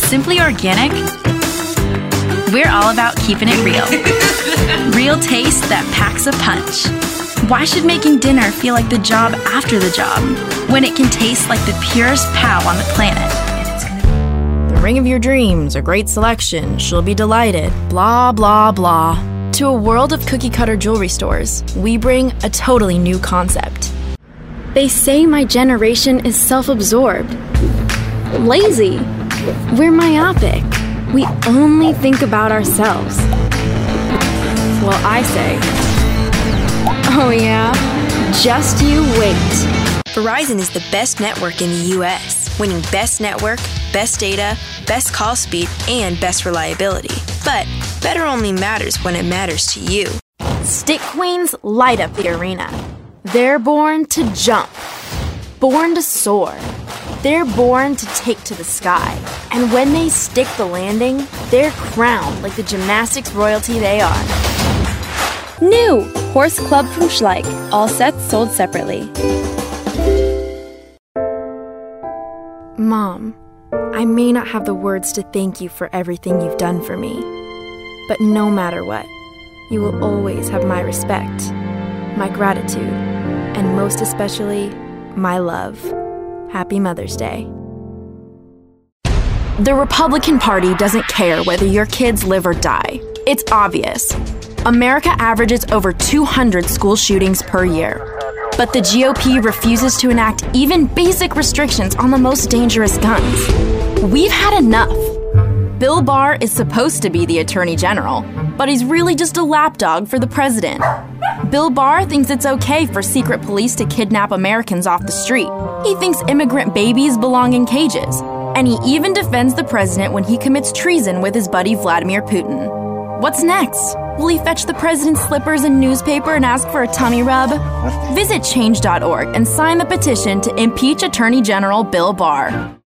Simply Organic, we're all about keeping it real. Real taste that packs a punch. Why should making dinner feel like the job after the job when it can taste like the purest pow on the planet? The ring of your dreams, a great selection, she'll be delighted, blah, blah, blah. To a world of cookie-cutter jewelry stores, we bring a totally new concept. They say my generation is self-absorbed, lazy. We're myopic. We only think about ourselves. Well, I say, oh yeah, just you wait. Verizon is the best network in the U.S., winning Best Network, Best Data, Best Call Speed, and Best Reliability. But better only matters when it matters to you. Stick Queens light up the arena. They're born to jump, born to soar. They're born to take to the sky. And when they stick the landing, they're crowned like the gymnastics royalty they are. New Horse Club from Schleich. All sets sold separately. Mom, I may not have the words to thank you for everything you've done for me, but no matter what, you will always have my respect, my gratitude, and most especially, my love. Happy Mother's Day. The Republican Party doesn't care whether your kids live or die. It's obvious. America averages over 200 school shootings per year. But the GOP refuses to enact even basic restrictions on the most dangerous guns. We've had enough. Bill Barr is supposed to be the Attorney General, but he's really just a lapdog for the president. Bill Barr thinks it's okay for secret police to kidnap Americans off the street. He thinks immigrant babies belong in cages. And he even defends the president when he commits treason with his buddy Vladimir Putin. What's next? Will he fetch the president's slippers and newspaper and ask for a tummy rub? Visit change.org and sign the petition to impeach Attorney General Bill Barr.